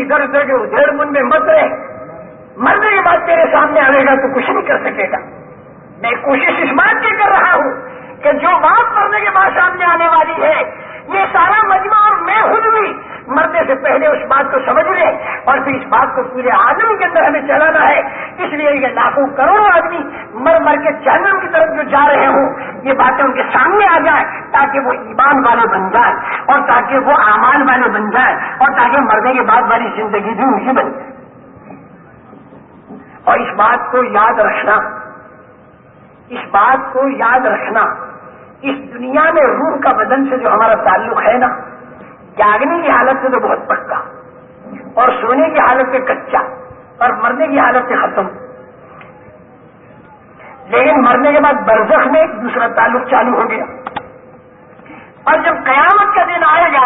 इधर उधर के उधेड़ बुन में मत रहे। मरने के बाद तेरे सामने आएगा तो कुछ नहीं कर सकेगा। मैं कोशिश इस बात की कर रहा हूं कि जो बात मरने के बाद सामने आने वाली है, ये सारा मजमा और मैं खुद भी मरने से पहले उस बात को समझ ले और फिर इस बात को पूरे आदम के अंदर हमें चलाना है। इसलिए ये लाखों करोड़ों आदमी मर मर के जहन्नम की तरफ जो जा रहे हों, ये बातें उनके सामने आ जाए ताकि वो ईमान वाले बन जाए और ताकि वो आमान वाले बन जाए और ताकि मरने के बाद वाली जिंदगी भी उनकी बन जाए। और इस बात को याद रखना, इस बात को याद रखना, इस दुनिया में रूह का बदन से जो हमारा ताल्लुक है ना, जागने की हालत में तो बहुत पक्का और सोने की हालत में कच्चा और मरने की हालत में खत्म। लेकिन मरने के बाद बरज़ख में एक दूसरा ताल्लुक चालू हो गया। और जब कयामत का दिन आएगा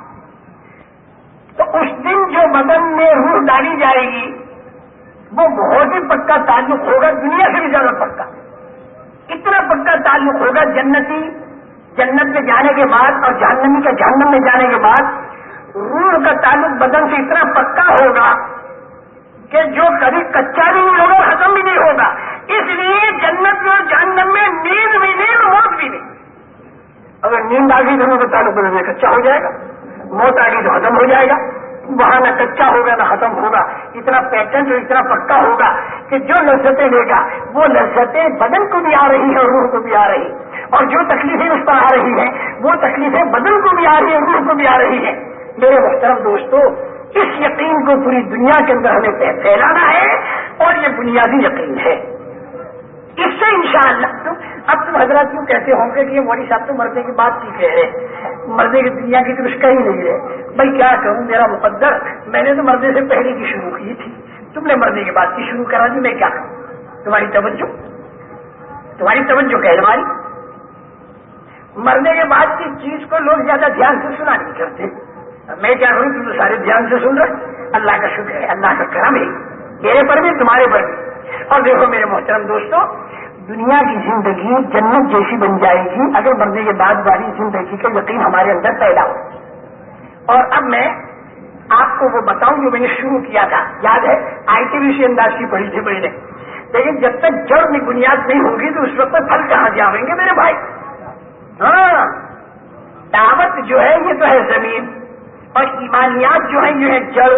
तो उस दिन जो बदन में रूह डाली जाएगी वो बहुत ही पक्का ताल्लुक होगा, दुनिया से भी ज्यादा पक्का। इतना पक्का ताल्लुक होगा जन्नती जन्नत में जाने के बाद और जहन्नमी का जहन्नम में जाने के बाद रूह का ताल्लुक बदन से इतना पक्का होगा कि जो कभी कच्चा भी नहीं होगा, खत्म भी नहीं होगा। इसलिए जन्नत में और जहन्नम में नींद भी नहीं और मौत भी नहीं। अगर नींद आ गई तो रूह का ताल्लुक बदन में कच्चा हो जाएगा, मौत आ गई तो खत्म हो जाएगा। वहां न कच्चा होगा न खत्म होगा। इतना पैटर्न जो इतना पक्का होगा कि जो लज्जतें लेगा वो लज्जतें बदन को भी आ रही है और रूह को भी आ रही, और जो तकलीफें उस पर आ रही हैं वो तकलीफें बदन को भी आ रही है, रूह को भी आ रही है। मेरे मुहतरम दोस्तों, इस यकीन को पूरी दुनिया के अंदर हमें फैलाना है और ये बुनियादी यकीन है। इससे इंशाअल्लाह अब तुम हजरत क्यों कहते होंगे कि ये मौलवी साहब तो मरने की बात की कह रहे, मरने की दुनिया की तो उसका ही नहीं है। भाई क्या कहूँ, मेरा मुकद्दर, मैंने तो मरने से पहले की शुरू की थी, तुमने मरने के बाद की शुरू करा दी। मैं क्या कहूँ, तुम्हारी तवज्जो कहलवारी। मरने के बाद की चीज को लोग ज्यादा ध्यान से सुना नहीं करते। मैं क्या करूँ, तुम तो सारे ध्यान से सुन रहे। अल्लाह का शुक्र है, अल्लाह का करम है मेरे पर भी तुम्हारे पर भी। और देखो मेरे मोहतरम दोस्तों, दुनिया की जिंदगी जन्नत जैसी बन जाएगी अगर मरने के बाद वाली जिंदगी का यकीन हमारे अंदर पैदा हो। और अब मैं आपको वो बताऊं जो मैंने शुरू किया था, याद है आयतें भी इसी अंदाज की पढ़ी थी पहले। लेकिन जब तक जड़ में बुनियाद नहीं होगी तो उस वक्त फल कहां से आवेंगे मेरे भाई। हाँ, दावत जो है ये तो है जमीन, और ईमानियात जो है ये है जड़,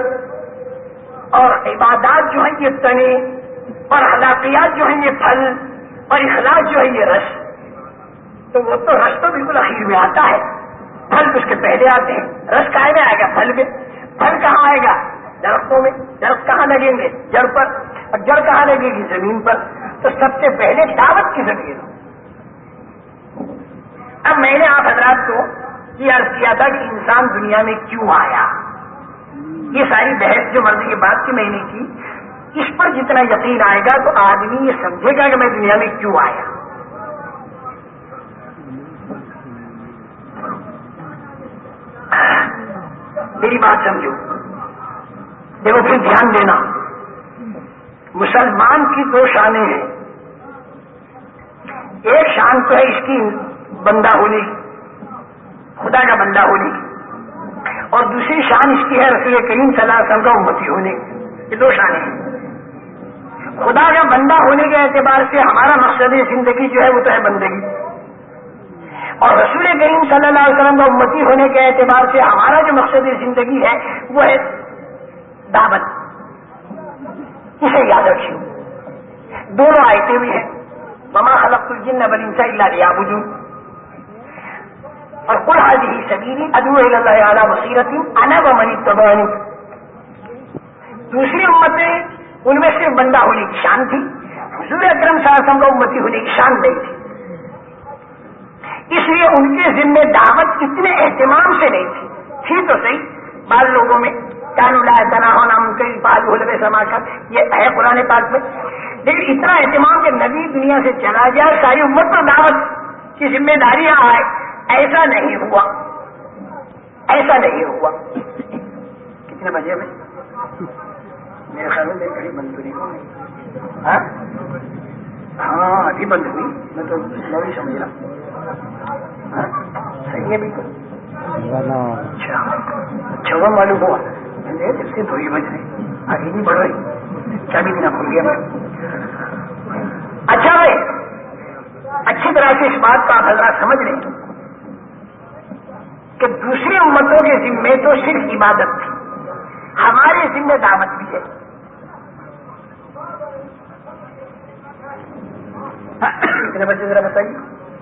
और इबादत जो है ये तने, और अखलाकियात जो है ये फल, और इखलास जो है ये रस। तो वो तो रस तो बिल्कुल आखिर में आता है, फल तो उसके पहले आते हैं। रस काहे में आएगा, फल में। फल कहाँ आएगा, दरख्तों में। दरख्त कहाँ लगेंगे, जड़ पर, और जड़ कहाँ लगेगी, जमीन पर। तो सबसे पहले दावत की जमीन। अब मैंने आप हजरात को ये अर्ज किया था कि इंसान दुनिया में क्यों आया। ये सारी बहस जो मरने के बाद की मैंने की, इस पर जितना यकीन आएगा तो आदमी ये समझेगा कि मैं दुनिया में क्यों आया। मेरी बात समझो, देखो फिर ध्यान देना। मुसलमान की दो शानें हैं। एक शान तो है इसकी बंदा होने की, खुदा का बंदा होने की, और दूसरी शान इसकी है रसूल करीम सल्लल्लाहु अलैहि वसल्लम का उम्मती होने की। ये दो शानें हैं। खुदा का बंदा होने के एतबार से हमारा मकसद जिंदगी जो है वो तो है बंदगी, और रसूल करीम सल्लल्लाहु अलैहि वसल्लम का उम्मती होने के एतबार से हमारा जो मकसद जिंदगी है वो है दावत। इसे याद रखिए। दोनों आयतें भी हैं, वमा खलक़्तुल जिन्ना वल इंसा इल्ला लियअबुदून, और कुल हाज़िही सबीली अदऊ इलल्लाहि अला बसीरतिन अना व मन इत्तबअनी। दूसरी उम्मतें उनमें सिर्फ बंदा होने की शान थी, हुजूर अकरम सल्लल्लाहु अलैहि वसल्लम का उम्मती होने की शान नहीं थी। इसलिए उनके जिम्मे दावत इतने एहतमाम से नहीं थी तो सही। बाद लोगों में समाकर ये है कुरान पाक में, लेकिन इतना एहतमाम कि नबी दुनिया से चला जाए, सारी उम्मत पर दावत की जिम्मेदारियां आए, ऐसा नहीं हुआ, ऐसा नहीं हुआ। कितने बजे में मेरे ख्याल में घड़ी बंद हुई। हाँ अभी बंद हुई, मैं तो नहीं समझ रहा। सही है बिल्कुल। अच्छा वो मालूम हुआ, دے جب سے دو ہی بج رہے آگے نہیں بڑھ رہی کیا بھی دینا بھول گیا میں. اچھا بھائی اچھی طرح سے اس بات کو آپ حضرات سمجھ لیں کہ دوسری امتوں کے ذمے تو صرف عبادت تھی, ہمارے ذمہ دعوت بھی ہے. کتنے بچے ذرا بتائیے.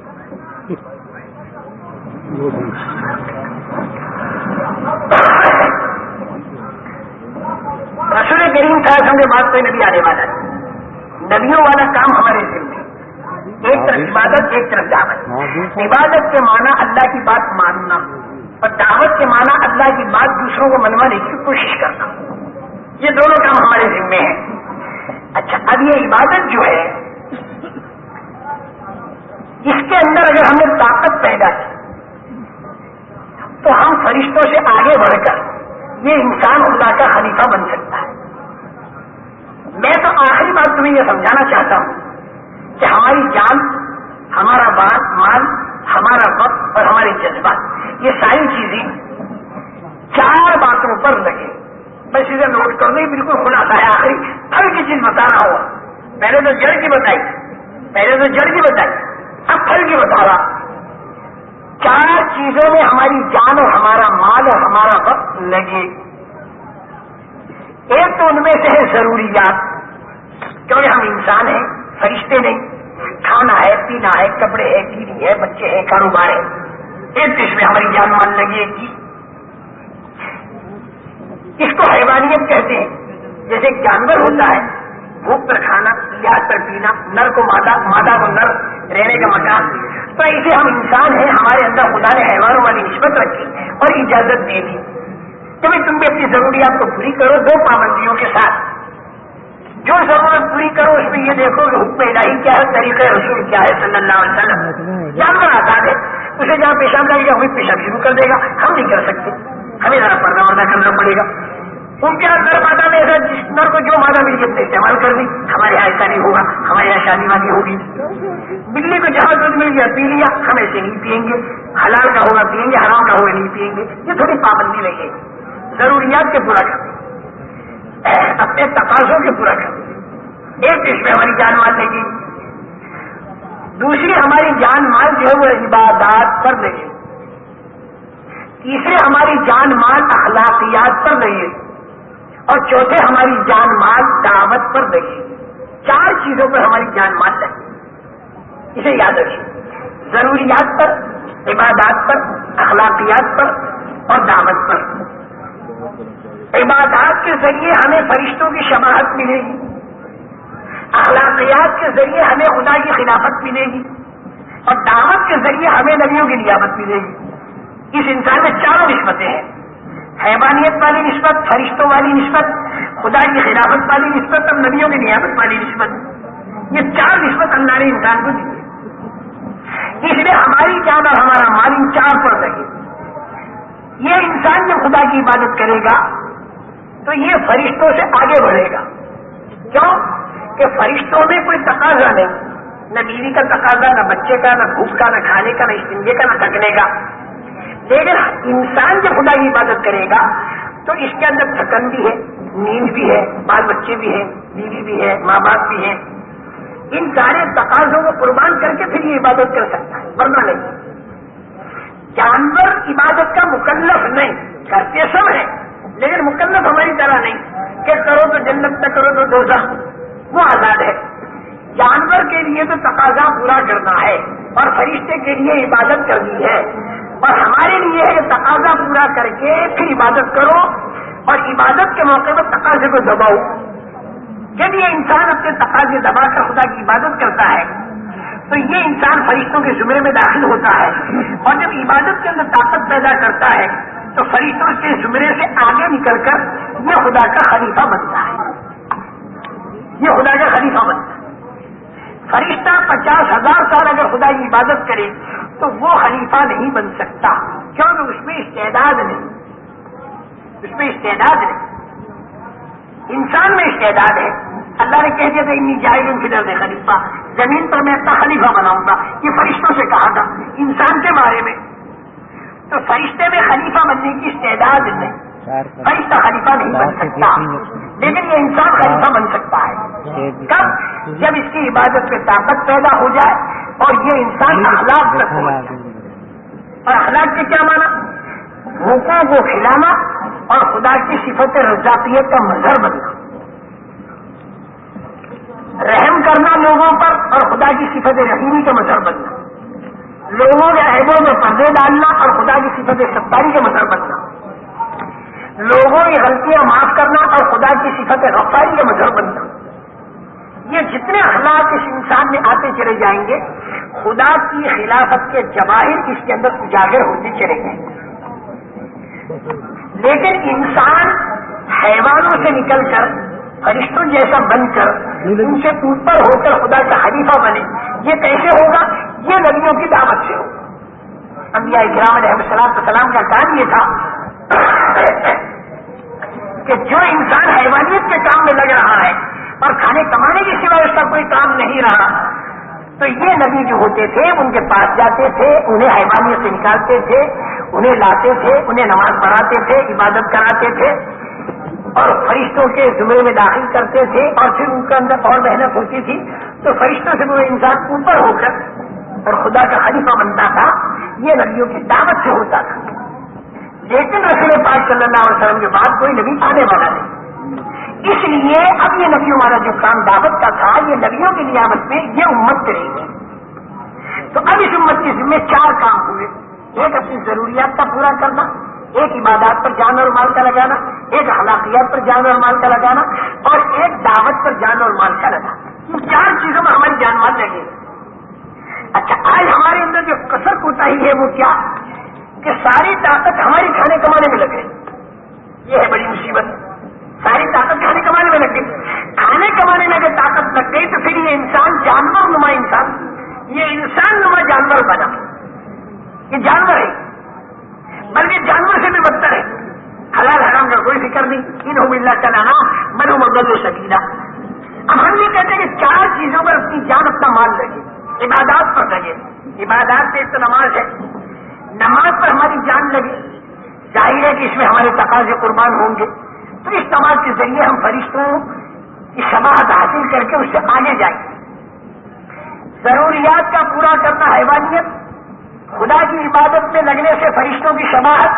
رسول کریم صلی اللہ علیہ وسلم کے بعد کوئی نبی آنے والا ہے. نبیوں والا کام ہمارے ذمہ, ایک طرف عبادت ایک طرف دعوت. عبادت کے معنی اللہ کی بات ماننا اور دعوت کے معنی اللہ کی بات دوسروں کو منوانے کی کوشش کرنا. یہ دونوں کام ہمارے ذمے ہیں. اچھا اب یہ عبادت جو ہے اس کے اندر اگر ہم نے طاقت پیدا کی تو ہم فرشتوں سے آگے بڑھ کر یہ انسان خدا کا خلیفہ بن سکتا ہے. میں تو آخری بات تمہیں یہ سمجھانا چاہتا ہوں کہ ہماری جان, ہمارا مال, ہمارا وقت اور ہمارے جذبات یہ ساری چیزیں 4 باتوں پر لگے. بس اسے نوٹ کر دیں, بالکل خلاصہ ہے. آخری پھل کی چیز بتانا ہوا, پہلے تو جڑ کی بتائی, اب پھل کی بتا رہا. 4 چیزوں میں ہماری جان اور ہمارا مال اور ہمارا وقت لگے. ایک تو ان میں سے ہے ضروریات, کیونکہ ہم انسان ہیں, فرشتے نہیں. کھانا ہے, پینا ہے, کپڑے ہے, بیوی ہے, بچے ہیں, کاروبار ہے. ایک تو اس میں ہماری جان مان لگے گی. اس کو حیوانیت کہتے ہیں. جیسے ایک جانور ہوتا ہے, بھوک پر کھانا, پیاس پر پینا, نر کو مادہ, مادہ کو نر, رہنے کا مکان. تو اسے ہم انسان ہیں, ہمارے اندر خدا نے حیوانوں والی نسبت رکھی اور اجازت دے دی کہ بھائی تم بھی اپنی ضروریات کو پوری کرو 2 پابندیوں کے ساتھ. جو ضرورت پوری کرو اس میں یہ دیکھو کہ حکم الہی کیا ہے, طریقہ رسول کیا ہے صلی اللہ علیہ وسلم. جانور آزاد ہے, اسے جہاں پیشاب لگے گا وہی پیشاب شروع کر دے گا. ہم نہیں کر سکتے, ہمیں ذرا پردہ وردہ کرنا پڑے گا. ان کے نر مادہ میں ایسا جس نر کو جو مادہ مل گئی استعمال کر دی. ہمارے یہاں ایسا نہیں ہوگا, ہمارے یہاں شادی وادی ہوگی. بلی کو جہاں دودھ مل گیا پی لیا, ہم ایسے نہیں پیئیں گے. حلال کا ہوگا پیئیں گے, حرام کا ہوگا نہیں پیئیں گے. یہ تھوڑی پابندی لگے گی. ضروریات کے پورا کر دیں, اپنے تقاضوں کے پورا کر دیں. ایک اس میں ہماری جان مال لگے. دوسری ہماری جان مال جو ہے وہ عبادات پر لگے. تیسرے ہماری جان مال اخلاقیات پر لگے. اور چوتھے ہماری جان مال دعوت پر لگے. 4 چیزوں پر ہماری جان مال لگے. اسے یاد رکھیے, ضروریات پر, عبادات پر, اخلاقیات پر اور دعوت پر. عبادات کے ذریعے ہمیں فرشتوں کی شفاعت ملے گی, اخلاقیات کے ذریعے ہمیں خدا کی خلافت ملے گی اور دعوت کے ذریعے ہمیں نبیوں کی نیابت ملے گی. اس انسان میں 4 نسبتیں ہیں, حیوانیت والی نسبت, فرشتوں والی نسبت, خدا کی خلافت والی نسبت اور نبیوں کی نیابت والی نسبت. یہ 4 نسبت اللہ نے انسان کو دی ہے. اس لیے ہماری جان اور ہمارا مال ان 4 پر لگے. یہ انسان جب خدا کی عبادت کرے گا تو یہ فرشتوں سے آگے بڑھے گا. کیوں کہ فرشتوں میں کوئی تقاضا نہیں, نہ بیوی کا تقاضا, نہ بچے کا, نہ بھوک کا, نہ کھانے کا, نہ استنجے کا, نہ تھکنے کا. لیکن انسان جب خدا کی عبادت کرے گا تو اس کے اندر تھکن بھی ہے, نیند بھی ہے, بال بچے بھی ہیں, بیوی بھی ہے, ماں باپ بھی ہیں. ان سارے تقاضوں کو قربان کر کے پھر یہ عبادت کر سکتا ہے, ورنہ نہیں. جانور عبادت کا مکلف نہیں, کرتے سب ہیں لیکن مکلف ہماری طرح نہیں کہ کرو تو جنت, نہ کرو تو دوزخ. وہ آزاد ہے. جانور کے لیے تو تقاضا پورا کرنا ہے اور فرشتے کے لیے عبادت کرنی ہے, اور ہمارے لیے ہے تقاضا پورا کر کے پھر عبادت کرو, اور عبادت کے موقع پر تقاضے کو دباؤ. جب یہ انسان اپنے تقاضے دبا کر خدا کی عبادت کرتا ہے تو یہ انسان فرشتوں کے زمرے میں داخل ہوتا ہے, اور جب عبادت کے اندر طاقت پیدا کرتا ہے تو فرشتوں کے زمرے سے آگے نکل کر یہ خدا کا خلیفہ بنتا ہے. یہ خدا کا خلیفہ بنتا ہے. فرشتہ 50,000 سال اگر خدا کی عبادت کرے تو وہ خلیفہ نہیں بن سکتا, کیونکہ اس میں استعداد نہیں. اس میں استعداد نہیں. انسان میں استعداد ہے. اللہ نے کہہ دیا تھا انی جاعل فی الارض خلیفہ, زمین پر میں اپنا خلیفہ بناؤں گا. یہ فرشتوں سے کہا تھا انسان کے بارے میں. تو فرشتے میں خلیفہ بننے کی استعداد نہیں, فرشتہ خلیفہ نہیں بن سکتا، لیکن یہ انسان خلیفہ بن سکتا ہے کب؟ جب اس کی عبادت میں طاقت پیدا ہو جائے اور یہ انسان اخلاق تک پہنچ جائے۔ اور اخلاق کے کیا معنی؟ بھوکوں کو کھلانا اور خدا کی صفت رزاقیت کا مظہر بننا، رحم کرنا لوگوں پر اور خدا کی صفت رحیمی کا مظہر بننا، لوگوں کے عیبوں میں پردے ڈالنا اور خدا کی صفت ستاری کا مظہر بننا، لوگوں کی غلطیاں معاف کرنا اور خدا کی صفت غفاری کا مظہر بننا۔ یہ جتنے اخلاق اس انسان میں آتے چلے جائیں گے، خدا کی خلافت کے جواہر اس کے اندر اجاگر ہوتے چلے جائیں گے۔ لیکن انسان حیوانوں سے نکل کر فرشتوں جیسا بن کر ان سے اوپر ہو کر خدا کا خلیفہ بنے، یہ کیسے ہوگا؟ یہ نبیوں کی دعوت سے ہوگا۔ انبیاء کرام علیہ السلام کا کام یہ تھا کہ جو انسان حیوانیت کے کام میں لگ رہا ہے اور کھانے کمانے کے سوا اس کا کوئی کام نہیں رہا، تو یہ نبی جو ہوتے تھے ان کے پاس جاتے تھے، انہیں حیوانیت سے نکالتے تھے، انہیں لاتے تھے، انہیں نماز پڑھاتے تھے، عبادت کراتے تھے اور فرشتوں کے زمرے میں داخل کرتے تھے، اور پھر ان کے اندر اور محنت ہوتی تھی تو فرشتوں سے وہ انسان اوپر ہو کر اور خدا کا خلیفہ بنتا تھا۔ یہ نبیوں کی دعوت سے ہوتا تھا۔ لیکن رسول پاک صلی اللہ علیہ وسلم کے بعد کوئی نبی آنے والا نہیں، اس لیے اب یہ نبیوں والا جو کام دعوت کا تھا، یہ نبیوں کی نیابت میں یہ امت کرے گی۔ تو اب اس امت کے ذمہ 4 کام ہوئے، ایک اپنی ضروریات کا پورا کرنا، ایک عبادات پر جان اور مال کا لگانا، ایک اخلاقیات پر جان اور مال کا لگانا، اور ایک دعوت پر جان اور مال کا لگانا۔ ان 4 چیزوں میں ہماری جان مال لگے۔ اچھا، آج ہمارے اندر جو کثر کوتاہی ہے وہ کیا؟ کہ ساری طاقت ہماری کھانے کمانے میں لگ گئی۔ یہ ہے بڑی مصیبت، ساری طاقت کھانے کمانے میں لگ گئی۔ کھانے کمانے میں اگر طاقت لگ گئی تو پھر یہ انسان جانور نما انسان، یہ انسان نما جانور بنا، یہ جانور ہے، بلکہ جانور سے بھی بدتر ہے۔ حلال حرام کا کوئی فکر نہیں، انہوں باللہ کا نام منو مغل سکیلا۔ اب ہم یہ کہتے ہیں کہ 4 چیزوں پر اپنی جان اپنا مال لگے، عبادات پر لگے۔ عبادات سے ایک تو نماز ہے، نماز پر ہماری جان لگے، ظاہر ہے کہ اس میں ہمارے تقاضے قربان ہوں گے، تو اس نماز کے ذریعے ہم فرشتوں کی شباہت حاصل کر کے اس سے آگے جائیں۔ ضروریات کا پورا کرنا حیوانیت، خدا کی عبادت میں لگنے سے فرشتوں کی شباہت،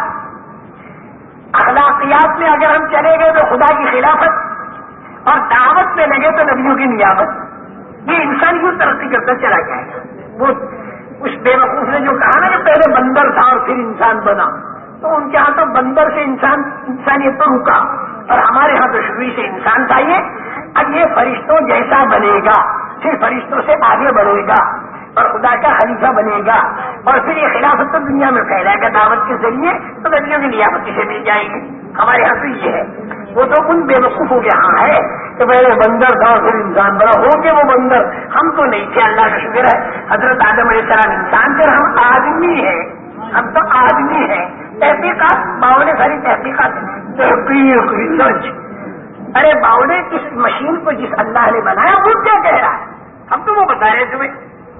اخلاقیات میں اگر ہم چلے گئے تو خدا کی خلافت، اور دعوت میں لگے تو نبیوں کی نیابت۔ یہ انسان یوں ترقی کرتا چلا جائے گا۔ وہ اس بے وقوف نے جو کہا نا کہ پہلے بندر تھا اور پھر انسان بنا، تو ان کے ہاں تو بندر سے انسانیت پر رکا، اور ہمارے ہاں تو شروع سے انسان تھا۔ اب یہ فرشتوں جیسا بنے گا، پھر فرشتوں سے آگے بڑھے گا اور خدا کا خلیفہ بنے گا، اور پھر یہ خلافت تو دنیا میں پھیلائے گا دعوت کے ذریعے، تو نبیوں کی نیابت اسے مل جائے گی۔ ہمارے ہاں تو یہ ہے، وہ تو ان بے وقوفوں کے ہاں ہے کہ پہلے بندر تھا اور پھر انسان بنا، ہو کے وہ بندر، ہم تو نہیں تھے، اللہ کا شکر ہے۔ حضرت آدم علیہ السلام انسان تھے، ہم آدمی ہیں، ہم تو آدمی ہیں۔ تحقیقات، باؤ نے ساری تحقیقات، تحقیق، ریسرچ، ارے باؤ نے کس مشین کو جس اللہ نے بنایا وہ کیا کہہ رہا ہے، ہم تو وہ بتا رہے تمہیں۔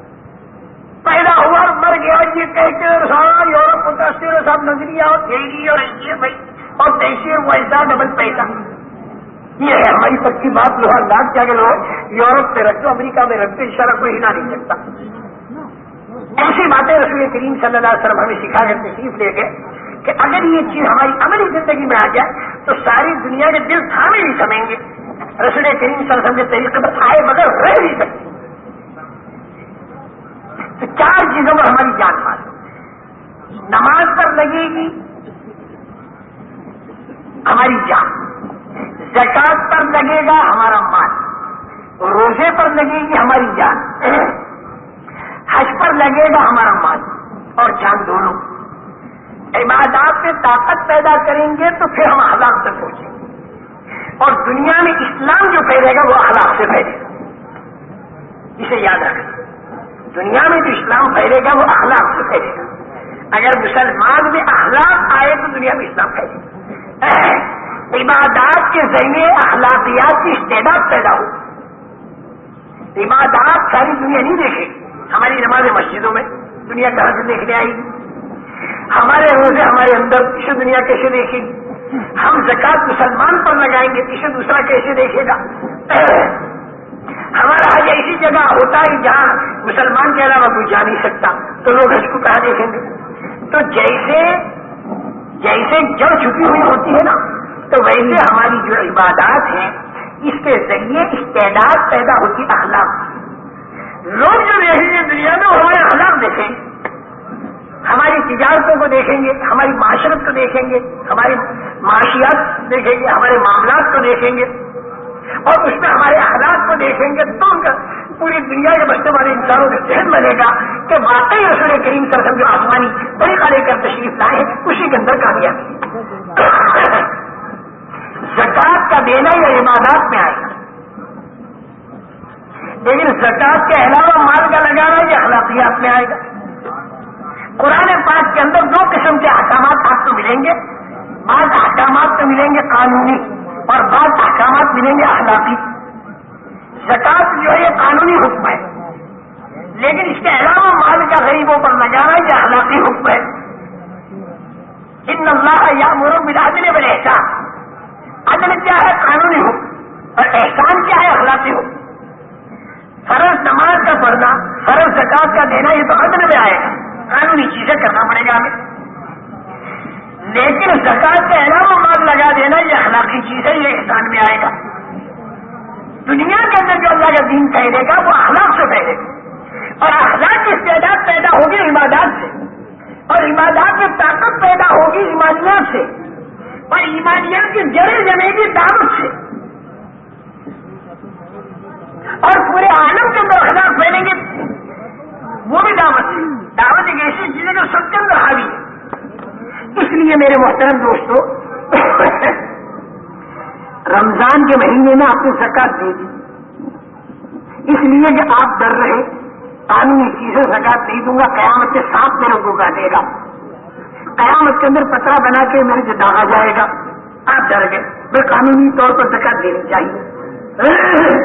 پیدا ہوا اور مر گیا، یہ کہتے ہیں سارا یورپ متاثر صاحب نظریہ اور تھیری اور ایسے بھائی اور تیسے ویسا ڈبل پیسہ، یہ ہے ہماری پکی بات۔ لوہا لاکھ کیا کہ لوگ یورپ میں رکھ دو، امریکہ میں رکھ دو، انشاءاللہ کوئی ہلا نہیں سکتا۔ ایسی باتیں رسول کریم صلی اللہ علیہ وسلم ہمیں سکھا کر تشریف لے گئے کہ اگر یہ چیز ہماری عملی زندگی میں آ جائے تو ساری دنیا کے دل تھامے نہیں سمیں گے، رسول کریم صلی اللہ علیہ وسلم کے طریقے پر آئے بغیر رہ نہیں سکتے۔ تو 4 چیزوں پر ہماری جان مال، نماز پر لگے گی ہماری جان، زکات پر لگے گا ہمارا مال، روزے پر لگے گی ہماری جان، حج پر لگے گا ہمارا مال اور جان دونوں۔ عبادات میں طاقت پیدا کریں گے تو پھر ہم اخلاق تک پہنچیں گے، اور دنیا میں اسلام جو پھیلے گا وہ اخلاق سے پھیلے گا، اسے یاد رکھیں۔ دنیا میں جو اسلام پھیلے گا وہ اخلاق سے پھیلے گا۔ اگر مسلمان میں اخلاق آئے تو دنیا میں اسلام پھیلے گا۔ عبادات کے ذریعے اخلاقیات کی استعداد پیدا ہو۔ عبادات ساری دنیا نہیں دیکھے، ہماری نمازیں مسجدوں میں دنیا کہاں سے دیکھنے آئی گی، ہمارے روزے ہمارے اندر اسے دنیا کیسے دیکھے گی، ہم زکات مسلمان پر لگائیں گے، اسے دوسرا کیسے دیکھے گا؟ ہمارا حج ایسی جگہ ہوتا ہے جہاں مسلمان کے علاوہ کوئی جا نہیں سکتا، تو لوگ حج کو کہاں دیکھیں گے؟ تو جیسے جڑ چھپی ہوئی ہوتی ہے نا، تو ویسے ہماری جو عبادات ہیں اس کے ذریعے استعداد پیدا ہوتی اخلاق۔ لوگ جو دیکھیں گے دنیا میں وہ ہمارے اخلاق دیکھیں گے، ہماری تجارتوں کو دیکھیں گے، ہماری معاشرت کو دیکھیں گے، ہماری معاشیات دیکھیں گے، ہمارے معاملات کو دیکھیں گے، اور اس میں ہمارے اخلاق کو دیکھیں گے تو پوری دنیا کے بسنے والے انسانوں کے ذہن بنے گا کہ واقعی رسول کریم صلی اللہ علیہ وسلم جو آسمانی طریقہ لے کر تشریف لائے ہیں اسی کے اندر کامیابی۔ زکات کا دینا یہ عبادات میں آئے گا، لیکن زکات کے علاوہ مال کا لگانا یہ اخلاقیات میں آئے گا۔ قرآن پاک کے اندر دو قسم کے احکامات آپ کو ملیں گے، بعض احکامات تو ملیں گے قانونی اور بعض احکامات ملیں گے اخلاقی۔ زکات جو ہے یہ قانونی حکم ہے، لیکن اس کے علاوہ مال کا غریبوں پر لگانا یہ اخلاقی حکم ہے۔ ان اللہ یامر بالعدل والاحسان، عدل کیا ہے؟ قانونی حکم، اور احسان کیا ہے؟ اخلاقی حکم۔ فرض نماز کا پڑھنا، فرض زکات کا دینا یہ تو عدل میں آئے گا، قانونی چیزیں کرنا پڑے گا ہمیں، لیکن زکات کے علاوہ مال لگا دینا یہ اخلاقی چیز ہے، یہ احسان میں آئے گا۔ دنیا کے اندر جو اللہ کا دین پھیلے گا وہ اخلاق سے پھیلے گا، اور اخلاق کی استعداد پیدا ہوگی عبادات سے، اور عبادات میں طاقت پیدا ہوگی ایمانیات سے، اور ایمانیات کی جڑیں جمے گی دعوت سے، اور پورے عالم کے اندر اخلاق پھیلیں گے وہ بھی دعوت سے۔ دعوت ایک ایسی چیز ہے جو سب کے اندر حاوی ہے۔ اس لیے میرے محترم دوستو، رمضان کے مہینے میں آپ نے زکات دے دی، اس لیے کہ آپ ڈر رہے قانونی چیزیں زکات نہیں دوں گا، قیامت کے ساتھ میرے کو کاٹے گا، قیامت کے اندر پترا بنا کے میرے سے داغا جائے گا، آپ ڈر گئے، میں قانونی طور پر زکات دینی چاہیے۔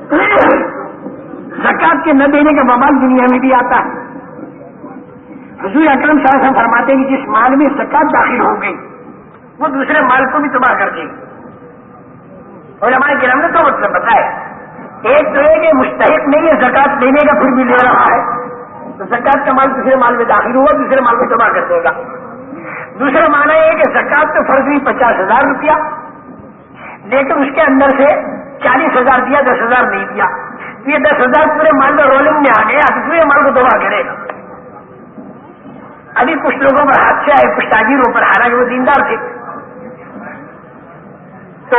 زکات کے نہ دینے کا بوال دنیا میں بھی آتا ہے۔ حضور اکرم صلی اللہ علیہ وسلم فرماتے ہیں کہ جس مال میں زکات داخل ہو گئی وہ دوسرے مال کو بھی تباہ کر دے گی، اور ہمارے گرام نے تو مطلب بتایا، ایک تو ہے کہ مستحق نہیں ہے زکات دینے کا پھر بھی لے رہا ہے، تو زکات کا مال دوسرے مال میں داخل ہوا دوسرے مال کو تباہ کر دے گا۔ دوسرا معنی یہ کہ زکات تو فرض ہوئی 50,000 روپیہ، لیکن اس کے اندر سے 40,000 دیا، 10,000 نہیں دیا، تو یہ 10,000 پورے مال میں رولنگ میں آ گیا، دوسرے مال کو تباہ کرے گا۔ ابھی کچھ لوگوں پر حادثے آئے، کچھ تاجروں پر، حالانکہ وہ دیندار تھے، تو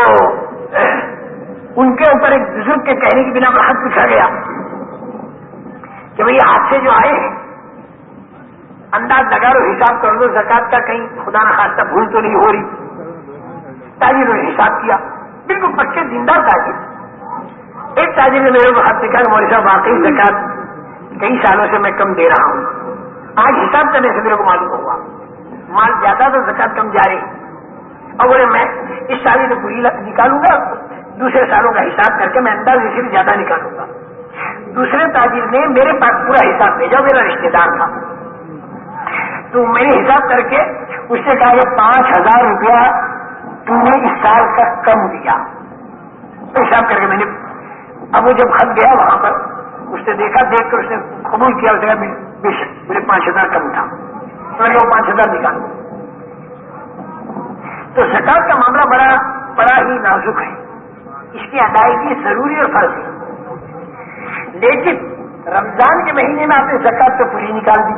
ان کے اوپر ایک بزرگ کے کہنے کی بنا پر حد پوچھا گیا کہ بھئی حادثے جو آئے ہیں انداز لگا لو، حساب کر دو زکات کا، کہیں خدا نخواستہ بھول تو نہیں ہو رہی۔ تاجروں نے حساب کیا، بالکل پکے دیندار تاجر۔ ایک تاجر نے میرے کو ہاتھ دکھا کہ مولوی صاحب واقعی زکات کئی سالوں سے میں کم دے رہا ہوں، آج حساب کرنے سے میرے کو معلوم ہوا مال زیادہ تو زکات کم جا رہی، اور بولے میں اس سال تو پوری نکالوں گا، دوسرے سالوں کا حساب کر کے میں انداز سے بھی زیادہ نکالوں گا۔ دوسرے تاجر نے میرے پاس پورا حساب بھیجا، میرا رشتے دار تھا، تو میں نے حساب کر کے اس سے کہا کہ 5,000 روپیہ تم نے اس سال کا کم دیا، تو حساب کر کے میں نے، اب وہ جب خط گیا وہاں پر اس نے دیکھا، دیکھ کر اس نے قبول کیا، اس نے کہا بے شک میرے 5,000 کم تھا، تو وہ 5,000 نکالو۔ تو زکات کا معاملہ بڑا ہی نازک ہے، اس کی ادائیگی ضروری اور فرض ہے، لیکن رمضان کے مہینے میں آپ نے زکات تو پوری نکال دی،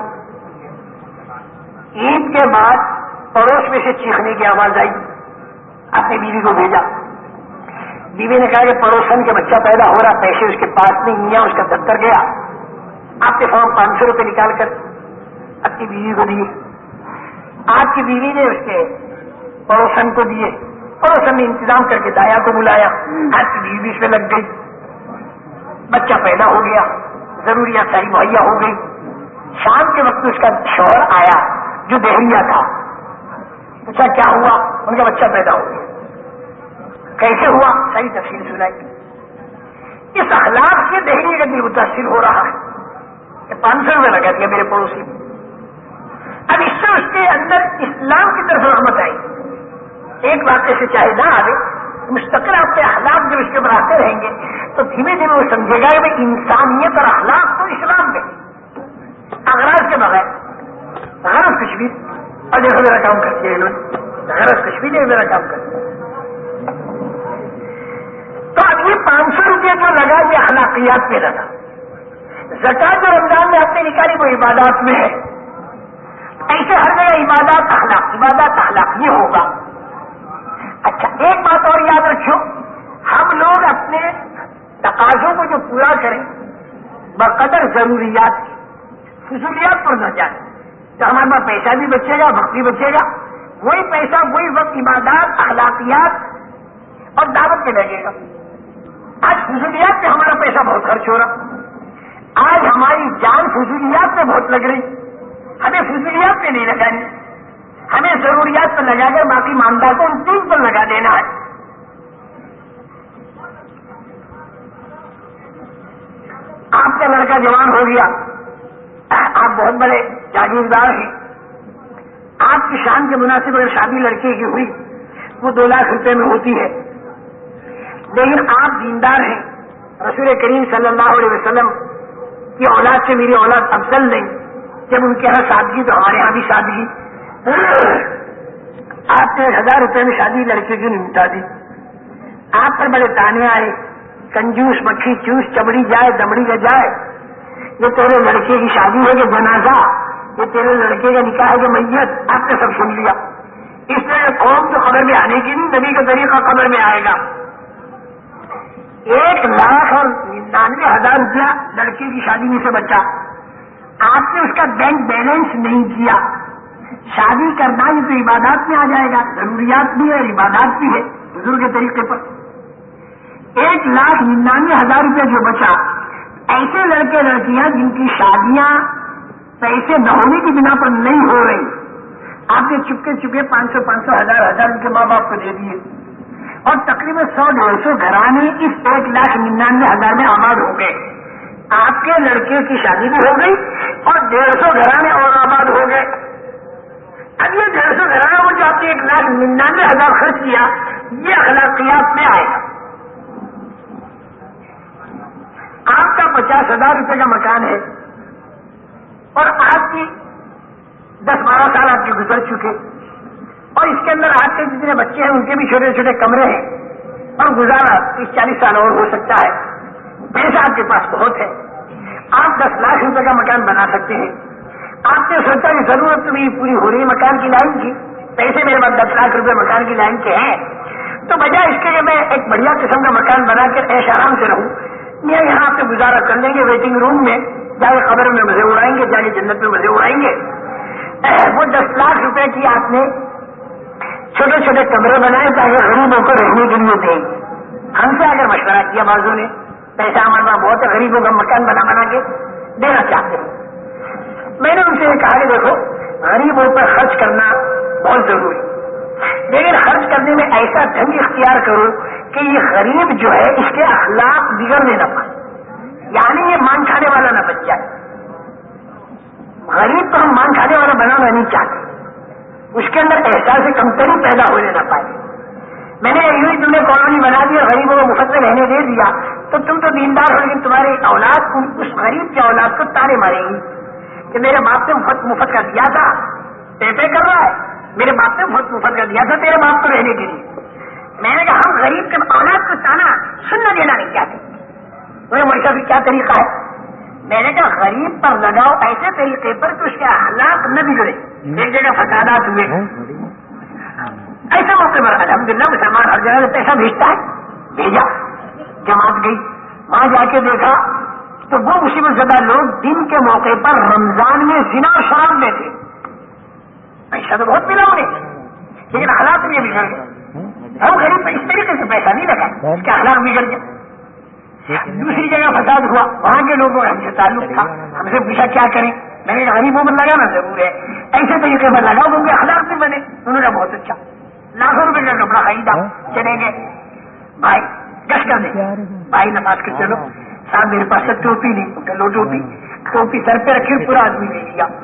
عید کے بعد پڑوس میں سے چیخنے کی آواز آئی، اپنی بیوی کو بھیجا، بیوی نے کہا کہ پڑوسن کے بچہ پیدا ہو رہا، پیسے اس کے پاس نہیں میا، اس کا دفتر گیا، آپ کے فارم 500 روپے نکال کر اپنی بیوی کو دیے، آپ کی بیوی نے اس کے پڑوسن کو دیے، پڑوسن نے انتظام کر کے دایا کو بلایا، آپ کی بیوی اس میں لگ گئی، بچہ پیدا ہو گیا، ضروریات ساری مہیا ہو گئی۔ شام کے وقت اس کا شوہر آیا جو دہریہ تھا، پوچھا کیا ہوا؟ ان کا بچہ پیدا ہو گیا، کیسے ہوا؟ صحیح تفصیل سنائی۔ اس اخلاق سے دہلی کا دل متاثر ہو رہا ہے کہ 500 روپے لگا دیا میرے پڑوسی، اب اس سے اس کے اندر اسلام کی طرف رغبت آئی، ایک واقعے سے چاہے نہ آئے، مستقل آپ کے اخلاق جب اس کے اوپر آتے رہیں گے تو دھیمے دھیمے وہ سمجھے گا کہ انسانیت اور اخلاق تو اسلام میں، اغراض کے بغیر غرض کچھ بھی، اور دیکھو میرا کام کرتی ہے انہوں نے، غرض کچھ بھی نہیں، میرا کام کرتی ہے۔ تو اب یہ 500 روپئے جو لگا یہ اخلاقیات میں لگا، زکات جو رمضان میں آپ نے نکالی وہ عبادات میں ہے، ایسے ہر جگہ عبادات اخلاق یہ ہوگا۔ اچھا ایک بات اور یاد رکھو، ہم لوگ اپنے تقاضوں کو جو پورا کریں بقدر ضروریات کی، فضولیات پر نہ جائیں، تو ہمارے پاس پیسہ بھی بچے گا، وقت بھی بچے گا، وہی پیسہ وہی وقت عبادات، اخلاقیات اور دعوت پہ لگے گا۔ آج فضولیات پہ ہمارا پیسہ بہت خرچ ہو رہا، آج ہماری جان فضولیات پہ بہت لگ رہی، ہمیں فضولیات پہ نہیں لگانی، ہمیں ضروریات پر لگا کر باقی ماندار کو ان 3 پر لگا دینا ہے۔ آپ کا لڑکا جوان ہو گیا، آپ بہت بڑے جاگیردار ہیں، آپ کی شان کے مناسب اگر شادی لڑکے کی ہوئی وہ 2 لاکھ روپے میں ہوتی ہے، لیکن آپ دیندار ہیں، رسول کریم صلی اللہ علیہ وسلم کی اولاد سے میری اولاد افضل نہیں، جب ان کے یہاں سادگی تو ہمارے یہاں بھی سادگی، آپ نے 1000 روپے میں شادی لڑکے کی نمٹا دی، آپ پر بڑے تانے آئے، کنجوس، مکھی چوس، چمڑی جائے دمڑی نہ جائے، یہ تیرے لڑکے کی شادی ہے کہ جنازہ، یہ تیرے لڑکے کا نکاح ہے کہ میت، آپ نے سب سن لیا۔ اس لیے قوم جو قبر میں آنے کی نہیں، نبی کا طریقہ قبر میں آئے گا۔ 1,99,000 روپیہ لڑکے کی شادی میں سے بچا، آپ نے اس کا بینک بیلنس نہیں کیا۔ شادی کرنا یہ تو عبادات میں آ جائے گا، ضروریات بھی ہے اور عبادات بھی ہے حضور کے طریقے پر۔ 1,99,000 روپیہ جو بچا، ایسے لڑکے لڑکیاں جن کی شادیاں پیسے نہ ہونے کی بنا پر نہیں ہو رہی، آپ نے چپکے 500 1,000 ان کے ماں باپ کو دے دیے، اور تقریباً 100-150 گھرانے اس 1,99,000 میں آباد ہو گئے۔ آپ کے لڑکے کی شادی بھی ہو گئی اور 150 گھرانے اور آباد ہو گئے۔ اب یہ 150 گھرانے کو جو آپ نے 1,99,000 خرچ کیا، یہ اخلاقیات میں آئے گا۔ آپ کا 50,000 روپے کا مکان ہے اور آپ کی 10-12 سال آپ کے گزر چکے، اور اس کے اندر آپ کے جتنے بچے ہیں ان کے بھی چھوٹے چھوٹے کمرے ہیں، اور گزارا 30-40 سال اور ہو سکتا ہے، پیسہ آپ کے پاس بہت ہے، آپ 10 لاکھ روپے کا مکان بنا سکتے ہیں۔ آپ نے سوچا کہ ضرورت تو میری پوری ہو رہی ہے مکان کی لائن کی، پیسے میرے پاس 10 لاکھ روپے مکان کی لائن کے ہیں، تو بجائے اس کے کہ میں ایک بڑھیا قسم کا مکان بنا کر عیش آرام سے رہوں، میں یہاں پہ گزارا کر لیں گے، ویٹنگ روم میں جا کے قبر میں مزے اڑائیں گے، جا کے جنت میں مزے اڑائیں گے۔ وہ 10 لاکھ روپے کی آپ نے چھوٹے چھوٹے کمرے بنائے تاکہ غریبوں کو رہنے کے لیے دیں۔ ہم سے اگر مشورہ کیا بازوں نے، پیسہ ہمارے پاس بہت ہے، غریبوں کا مکان بنا کے دینا چاہتے ہیں۔ میں نے ان سے یہ کہا کہ دیکھو، غریبوں پر خرچ کرنا بہت ضروری، لیکن خرچ کرنے میں ایسا ڈھنگ اختیار کرو کہ یہ غریب جو ہے اس کے اخلاق بگڑنے نہ پائے، یعنی یہ مان کھانے والا نہ بن جائے۔ غریب کو ہم مان کھانے والا بنانا نہیں چاہتے، اس کے اندر احساس کمتری پیدا ہونے نہ پائے۔ میں نے یوں ہی تم نے کالونی بنا دی اور غریبوں کو مفت میں رہنے دے دیا تو تم تو دیندار ہو، لیکن تمہاری اولاد اس غریب کی اولاد کو تانے مارے گی کہ میرے باپ نے مفت کا دیا تھا، پے کر رہا ہے، میرے باپ نے مفت کا دیا تھا تیرے باپ کو رہنے کے لیے۔ میں نے کہا ہم غریب کے اولاد کو تانا سننا دینا نہیں چاہتے۔ انہیں مجھے بھی کیا طریقہ ہے؟ میں نے کہا غریب پر لگاؤ ایسے طریقے پر کہ اس کے اخلاق نہ بگڑے، ایک جگہ فسادات ہوئے، ایسے موقع پر الحمدللہ مسلمان ہر جگہ سے پیسہ بھیجتا ہے، بھیجا، جماعت گئی، وہاں جا کے دیکھا تو وہ مصیبت زدہ لوگ دن کے موقع پر رمضان میں زنا اور شراب میں تھے، پیسہ تو بہت ملا انہیں لیکن اخلاق میں بگڑ گئے۔ ہم غریب پر اس طریقے سے پیسہ نہیں لگا، اس کے اخلاق بگڑ گئے۔ دوسری جگہ فساد ہوا، وہاں کے لوگوں کا ہم سے تعلق تھا، ہم سے پوچھا کیا کریں، میں نے کہا غریبوں پر لگانا ضرور ہے، ایسے طریقے پر لگاؤ کیونکہ اخلاق بھی بنے۔ انہوں نے بہت اچھا، لاکھوں روپے کا کپڑا خریدا، چلے گئے، بھائی گش کر دیں، بھائی نماز کے چلو، صاحب میرے پاس ٹوپی نہیں، لو ٹوپی سر پہ رکھی پورا آدمی لے لیا،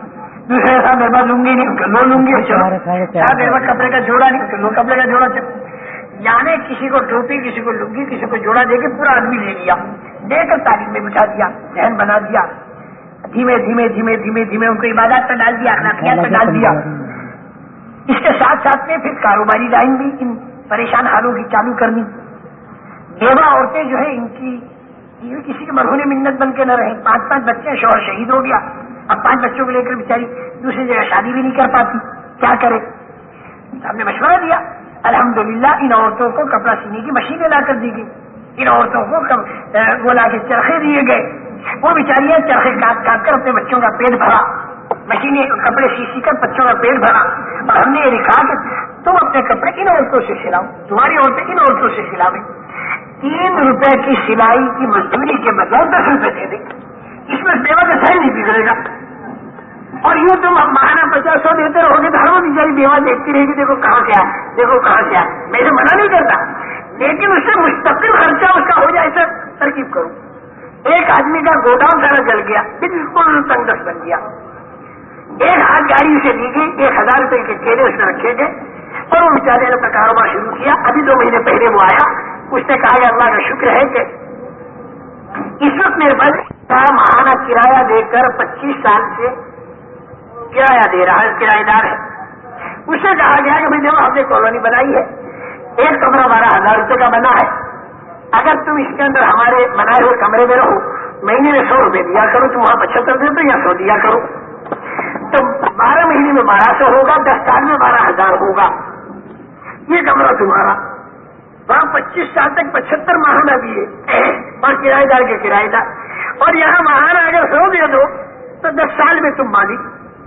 دوسرے صاحب میرے پاس لوں گی نہیں، لو لوں گی چلو، صاحب میرے پاس کپڑے کا جوڑا نہیں، لو کپڑے کا جوڑا چلو. یعنی کسی کو ٹوپی، کسی کو لنگی، کسی کو جوڑا دے کے پورا آدمی لے لیا، لے کر تعلیم میں بٹھا دیا، ذہن بنا دیا، دھیمے دھیمے دھیمے دھیمے دھیمے ان کو عبادات پہ ڈال دیا، اخلاقیات پہ ڈال دیا. اس کے ساتھ ساتھ میں پھر کاروباری لائن بھی ان پریشان حالوں کی چالو کرنی. بیوہ عورتیں جو ہے ان کی کسی کے مرہون منت بن کے نہ رہیں. 5 بچے، شوہر شہید ہو گیا، اب 5 بچوں کو لے کر بیچاری دوسری جگہ شادی بھی نہیں کر پاتی، کیا کرے؟ ہم نے مشورہ دیا. الحمدللہ ان عورتوں کو کپڑا سینے کی مشینیں لا کر دی گئی، ان عورتوں کو وہ لا کے چرخے دیے گئے، وہ بیچاریاں چرخے کاٹ کاٹ کر اپنے بچوں کا پیٹ بھرا، مشینیں کپڑے سی کر بچوں کا پیٹ بھرا. اور ہم نے یہ لکھا کہ تم اپنے کپڑے ان عورتوں سے سلاؤ، تمہاری عورتیں ان عورتوں سے سلاویں. 3 روپے کی سلائی کی مزدوری کے بجائے 10 روپے دے دیں، اس میں بیوہ کا سہی نہیں بگڑے گا. اور یوں تم اب ماہانہ 50-100 دیتے رہو گے تو ہر وہ بیچاری بیوہ دیکھتی رہے گی، دیکھو کہاں سے آیا، دیکھو کہاں سے آیا. میں اسے منع نہیں کرتا، لیکن اس سے مستقل خرچہ اس کا ہو جائے، ایسا ترکیب کرو. ایک آدمی کا گوڈاؤن سارا جل گیا، بالکل تنگ دست بن گیا. ایک ہاتھ گاڑی اسے دی گئی، 1000 روپے کے کیلے اس میں رکھے گئے، اور وہ بیچارے نے اپنا کاروبار شروع کیا. ابھی 2 مہینے پہلے وہ آیا، اس نے کہا کہ اللہ کا شکر ہے کہ اس وقت میرے پاس ماہانہ کرایہ دے کر 25 سال سے کرایہ دے رہا ہے، کرایہ دار ہے. اسے کہا گیا کہ بھائی دیکھو ہم نے کالونی بنائی ہے، ایک کمرہ 12,000 روپے کا بنا ہے، اگر تم اس کے اندر ہمارے بنائے ہوئے کمرے میں رہو، مہینے میں 100 روپے دیا کرو، تم وہاں 75 دے دو یا 100 دیا کرو، تو 12 مہینے میں 1200 ہوگا، 10 سال میں 12,000 ہوگا. یہ کمرہ تمہارا. وہاں 25 سال تک 75 ماہانہ دیے اور کرایہ دار کے کرایہ دار، اور یہاں ماہانہ اگر 100 دے دو تو 10 سال میں تم مالک.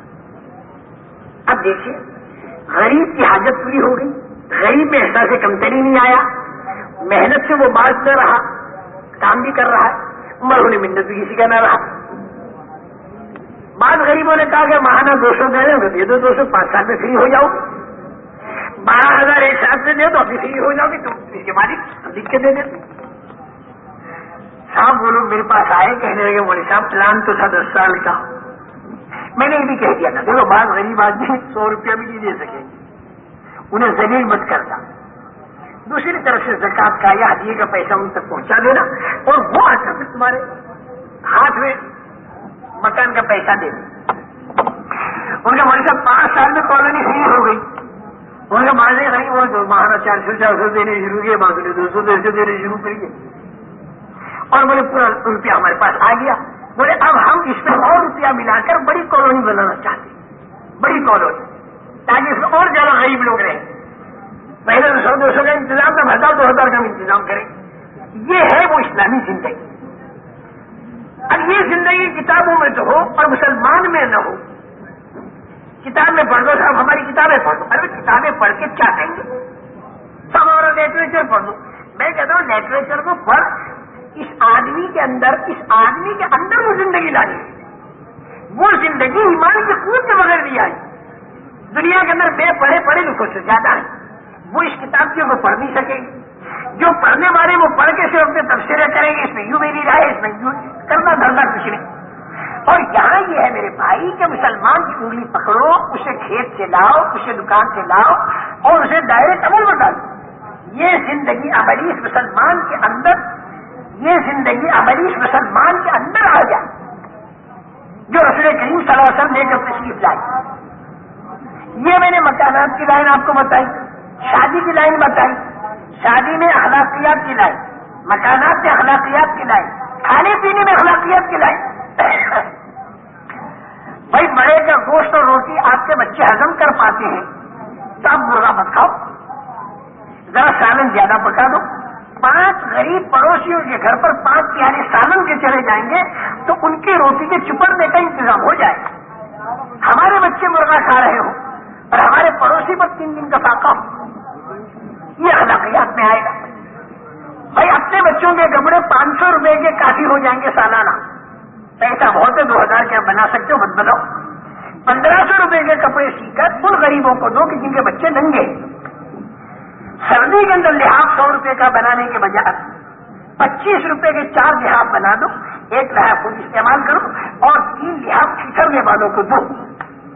اب دیکھیے غریب کی حاجت پوری ہو گئی، غریب میں احساس کمتری نہیں آیا، محنت سے وہ باز نہ رہا، کام بھی کر رہا ہے، مرہون منت بھی کسی کا نہ رہا. بعض غریبوں نے کہا کہ ماہانہ 200 دے رہے ہو دے دو 200، 5 سال میں فری ہو جاؤ. 12,000 ایک ساتھ میں دے دو، ابھی فری ہو جاؤ گے، تم اس کے مالک لکھ کے دے دیتے. صاحب وہ لوگ میرے پاس آئے، کہنے لگے مولوی صاحب پلان تو تھا 10 سال کا. میں نے یہ بھی کہہ دیا تھا دیکھو بعض غریب آدمی 100 روپیہ بھی نہیں دے سکیں گے، انہیں ذلیل مت کرنا. دوسری طرف سے زکات کا یا ہدیے کا پیسہ ان تک پہنچا دینا، اور وہ آ کر تمہارے ہاتھ میں مکان کا پیسہ دے. ان کا مولوی صاحب 5 سال میں کالونی فری ہو گئی. ان کا ماننے نہیں، وہ جو ماہانہ 400 دینے شروع کیے، بعض نے 200 دینے شروع کریے، اور بولے پورا روپیہ ہمارے پاس آ گیا. بولے اب ہم اس میں اور روپیہ ملا کر بڑی کالونی بنانا چاہتے ہیں، بڑی کالونی، تاکہ اس میں اور زیادہ غریب لوگ رہیں. پہلے تو 100-200 کا انتظام تھا، 1000-2000 کا انتظام کریں. یہ ہے وہ اسلامی زندگی. اب یہ زندگی کتابوں میں تو ہو اور مسلمان میں نہ ہو. کتاب میں پڑھ دو صاحب، ہماری کتابیں پڑھ دو. ارے کتابیں پڑھ کے کیا کہیں گے؟ سب اور لٹریچر پڑھ دو. میں کہتا ہوں لٹریچر کو پڑھ، اس آدمی کے اندر وہ زندگی لانی ہے. وہ زندگی ایمان کی قوت کے بغیر نہیں آئی. دنیا کے اندر بے پڑھے لکھوں سے زیادہ ہے، وہ اس کتاب کو پڑھ نہیں سکیں گے. جو پڑھنے والے وہ پڑھ کے صرف اپنے تبصرے کریں گے، اس میں یوں میری رائے، اس میں یوں کرنا دھرنا کچھ نہیں. اور یہاں یہ ہے میرے بھائی کہ مسلمان کی انگلی پکڑو، اسے کھیت سے لاؤ، اسے دکان سے لاؤ، اور اسے ڈائریکٹ عمل بتا دو. یہ زندگی عملی اس مسلمان کے اندر، یہ زندگی عملی اس مسلمان کے اندر آ جائے جو رسول کریم صلی اللہ علیہ وسلم لے کر تشریف لائی. یہ میں نے مکانات کی لائن آپ کو بتائی، شادی کی لائن بتائی، شادی میں اخلاقیات کی لائن، مکانات میں اخلاقیات کی لائن، کھانے پینے میں اخلاقیات کی لائن. بھائی مرے کا گوشت اور روٹی آپ کے بچے ہضم کر پاتے ہیں تو آپ مرغا مت کھاؤ، ذرا سالن زیادہ پکا دو. 5 غریب پڑوسیوں کے گھر پر 5 پیالے سالن کے چلے جائیں گے تو ان کی روٹی کے چپڑنے کا انتظام ہو جائے گا. ہمارے بچے مرغا کھا رہے ہوں اور ہمارے پڑوسی پر 3 دن کا فاقہ ہو، یہ اخلاقیات میں آئے گا. بھائی اپنے بچوں کے کپڑے 500 روپے کے کافی ہو جائیں گے سالانہ، پیسہ بہت ہے 2000 کے آپ بنا سکتے ہو، مت بناؤ. 1500 روپے کے کپڑے سی کر ان غریبوں کو دو کہ جن کے بچے ننگے. سردی کے اندر لحاف 100 روپے کا بنانے کے بجائے 25 روپے کے 4 لحاف بنا دو، 1 لحاف خود استعمال کرو اور 3 لحاف کھچڑنے والوں کو دو.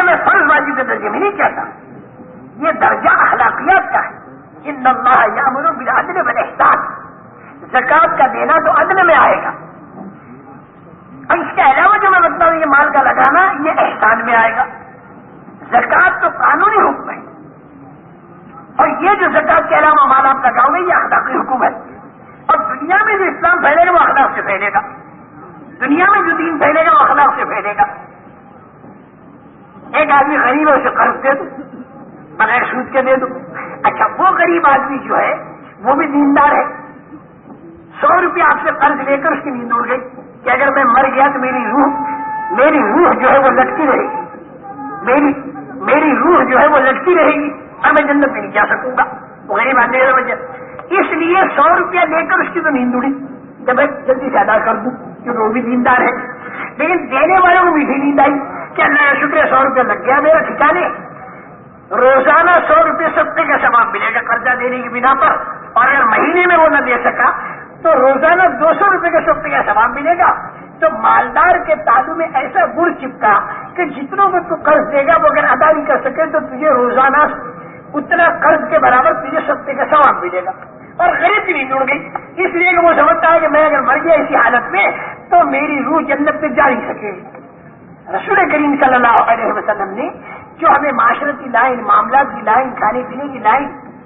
میں فرض واجب کے درجے میں نہیں کہتا، یہ درجہ اخلاقیات کا ہے۔ ان اللہ یامر بالعدل والاحسان، زکات کا دینا تو عدل میں آئے گا، اور اس کے علاوہ جو میں بتاؤں یہ مال کا لگانا یہ احسان میں آئے گا۔ زکات تو قانونی حکم ہے، اور یہ جو زکات کے علاوہ مال آپ لگاؤ گے یہ اخلاقی حکم ہے۔ اور دنیا میں جو اسلام پھیلے گا وہ اخلاق سے پھیلے گا، دنیا میں جو دین پھیلے گا وہ اخلاق سے پھیلے گا۔ ایک آدمی غریب ہے اسے قرض دے دو، بغیر سود کے دے دو، اچھا وہ غریب آدمی جو ہے وہ بھی دیندار ہے، 100 روپیہ آپ سے قرض لے کر اس کی نیند اڑ گئی کہ اگر میں مر گیا تو میری روح جو ہے وہ لٹکی رہے گی، میری روح جو ہے وہ لٹکی رہے گی اور میں جنت میں نہیں جا سکوں گا۔ وہ غریب آدمی کی وجہ اس لیے 100 روپیہ لے کر اس کی تو نیند اڑی، جب میں جلدی سے ادا کر دوں کیونکہ وہ بھی دیندار ہے۔ لیکن دینے والوں کو میٹھی نیند آئی کہ اللہ کا شکر ہے 100 روپیہ لگ گیا میرا ٹھکانے، روزانہ 100 روپے صدقے کا ثواب ملے گا قرضہ دینے کی بنا پر، اور اگر مہینے میں وہ نہ دے سکا تو روزانہ 200 روپے کا صدقے کا ثواب ملے گا۔ تو مالدار کے تالو میں ایسا گڑ چپکا کہ جتنوں میں تو قرض دے گا وہ اگر ادا نہیں کر سکے تو تجھے روزانہ اتنا قرض کے برابر تجھے صدقے کا ثواب ملے گا۔ اور غریب کی نیند اڑ گئی، اس لیے کہ وہ سمجھتا ہے کہ میں اگر مر گیا اسی حالت میں تو میری روح جنت میں جا نہیں سکے گی۔ رسول کریم صلی اللہ علیہ وسلم نے جو ہمیں معاشرتی لائن، معاملات کی لائن، کھانے پینے کی لائن،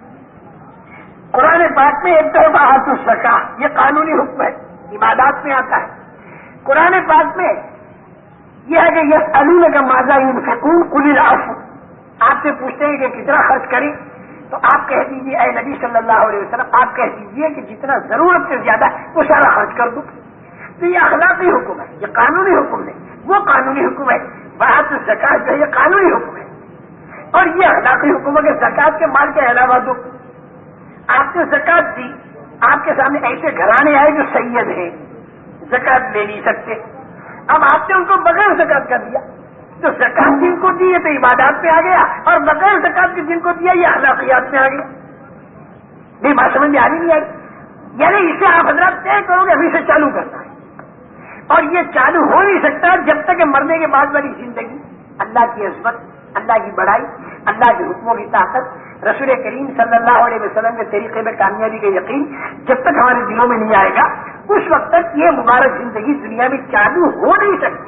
قرآن پاک میں ایک طرف آت الزکاۃ یہ قانونی حکم ہے، عبادات میں آتا ہے۔ قرآن پاک میں یہ ہے کہ یسألونک ماذا ينفقون قل العفو، آپ سے پوچھتے ہیں کہ کتنا خرچ کریں تو آپ کہہ دیجیے اے نبی صلی اللہ علیہ وسلم، آپ کہہ دیجیے کہ جتنا ضرورت سے زیادہ وہ سارا خرچ کر دوں۔ تو یہ اخلاقی حکم ہے، یہ قانونی حکم نہیں، وہ قانونی حکم ہے۔ بات زکات جو ہے یہ قانونی حکم ہے، اور یہ اخلاقی حکم ہے کہ زکات کے مال کے علاوہ دو۔ آپ نے زکات دی، آپ کے سامنے ایسے گھرانے آئے جو سید ہیں، زکات لے نہیں سکتے، اب آپ نے ان کو بغیر زکات کا دیا، تو زکات جن کو دی تو عبادات میں آ گیا، اور بغیر زکات کے جن کو دیا یہ اخلاقیات میں آ گیا۔ نہیں بات سمجھ میں آ نہیں آئی؟ یعنی اسے آپ حضرات طے کرو گے ابھی سے چالو کرنا ہے، اور یہ چالو ہو نہیں سکتا جب تک کہ مرنے کے بعد والی زندگی، اللہ کی عظمت، اللہ کی بڑائی، اللہ کے حکموں کی طاقت، رسول کریم صلی اللہ علیہ وسلم کے طریقے میں کامیابی کا یقین جب تک ہمارے دلوں میں نہیں آئے گا اس وقت تک یہ مبارک زندگی دنیا میں چالو ہو نہیں سکتی۔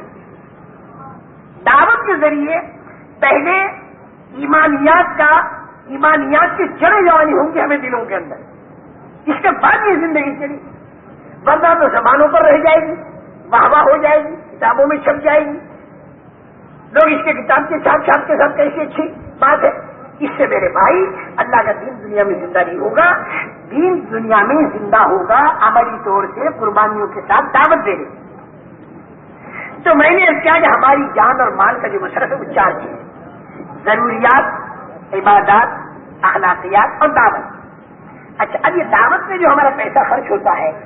دعوت کے ذریعے پہلے ایمانیات کی جڑیں جوانی ہوں گی ہمیں دلوں کے اندر، اس کے بعد یہ زندگی چلی، ورنہ تو زبانوں پر رہ جائے گی، واہ واہ ہو جائے گی، کتابوں میں چھپ جائے گی، لوگ اس کے کتاب کے چھاپ چھاپ کے ساتھ کیسی اچھی بات ہے۔ اس سے میرے بھائی اللہ کا دین دنیا میں زندہ نہیں ہوگا، دین دنیا میں زندہ ہوگا عملی طور سے قربانیوں کے ساتھ دعوت دے گی۔ تو میں نے کیا کہ ہماری جان اور مال کا جو مصرف ہے وہ 4 چیز، ضروریات، عبادات، اخلاقیات اور دعوت۔ اچھا اب یہ دعوت میں جو ہمارا پیسہ خرچ ہوتا ہے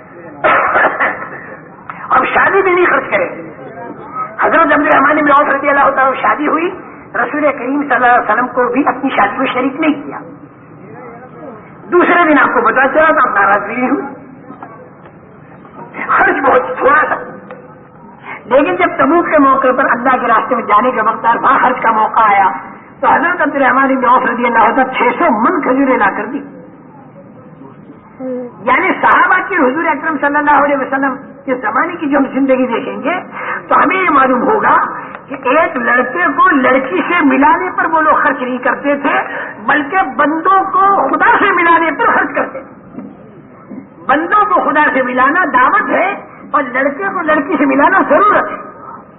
ہم شادی بھی نہیں خرچ کریں گے۔ حضرت عبدالرحمن بن عوف رضی اللہ تعالیٰ شادی ہوئی، رسول کریم صلی اللہ علیہ وسلم کو بھی اپنی شادی میں شریک نہیں کیا، دوسرے دن آپ کو پتا چلا تو آپ ناراض بھی نہیں ہوئے، خرچ بہت تھوڑا تھا۔ لیکن جب تبوک کے موقع پر اللہ کے راستے میں جانے کے وقت وہاں خرچ کا موقع آیا تو حضرت عبدالرحمن بن عوف رضی اللہ عنہ 600 من کھجوریں لا کر دی۔ یعنی صحابہ کی حضور اکرم صلی اللہ علیہ وسلم کے زمانے کی جو ہم زندگی دیکھیں گے تو ہمیں یہ معلوم ہوگا کہ ایک لڑکے کو لڑکی سے ملانے پر وہ لوگ خرچ نہیں کرتے تھے، بلکہ بندوں کو خدا سے ملانے پر خرچ کرتے تھے۔ بندوں کو خدا سے ملانا دعوت ہے اور لڑکے کو لڑکی سے ملانا ضرورت ہے۔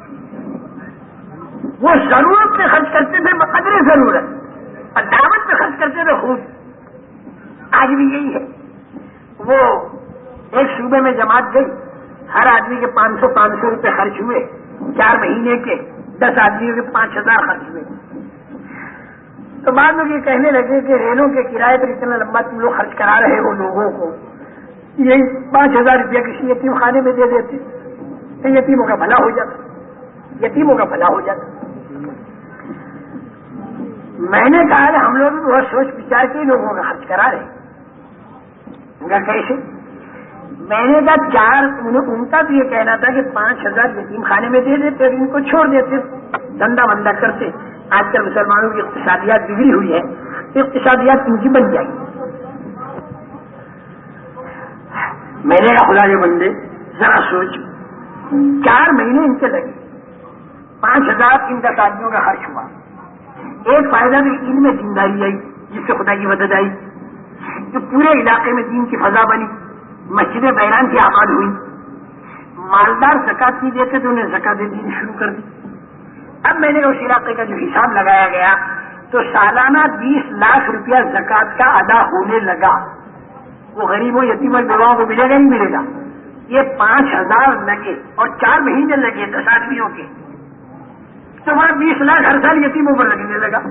وہ ضرورت پہ خرچ کرتے تھے بقدر ضرورت، اور دعوت پہ خرچ کرتے تھے خود۔ آج بھی یہی ہے، وہ ایک صوبے میں جماعت گئی، ہر آدمی کے 500 روپے خرچ ہوئے، 4 مہینے کے 10 آدمیوں کے 5000 خرچ ہوئے۔ تو بعد میں یہ کہنے لگے کہ ریلوں کے کرائے پر اتنا لمبا تم لوگ خرچ کرا رہے ہو لوگوں کو، یہی 5000 روپیہ کسی یتیم خانے میں دے دیتے تو یتیموں کا بھلا ہو جاتا، یتیموں کا بھلا ہو جاتا۔ میں نے کہا کہ ہم لوگ بھی بہت سوچ وچار کے لوگوں کا خرچ کرا رہے ہیں، کیسے؟ میں نے کہا ان کا تو یہ کہنا تھا کہ 5000 یتیم خانے میں دے دیتے اور ان کو چھوڑ دیتے، دھندا بندہ کرتے، آج کل مسلمانوں کی اقتصادیات بگڑی ہوئی ہے، اقتصادیات ان کی بن جائیں گی۔ میں نے کہا خدا کے بندے ذرا سوچ، 4 مہینے ان کے لگے، 5000 ان کا شادیوں کا خرچ ہوا، ایک فائدہ بھی ان میں دینداری آئی جس سے خدا کی مدد آئی، جو پورے علاقے میں دین کی فضا بنی، مسجدیں بحران کی آباد ہوئی، مالدار زکات نہیں دیتے تو انہیں زکاتیں دینی شروع کر دی۔ اب میں نے اس علاقے کا جو حساب لگایا گیا تو سالانہ 20 لاکھ روپیہ زکات کا ادا ہونے لگا۔ وہ غریبوں یتیم اور بیواؤں کو ملے گا نہیں ملے گا؟ یہ 5000 لگے اور 4 مہینے لگے 10 آدمیوں کے، تو وہاں 20 لاکھ ہر سال یتیموں پر لگنے لگا۔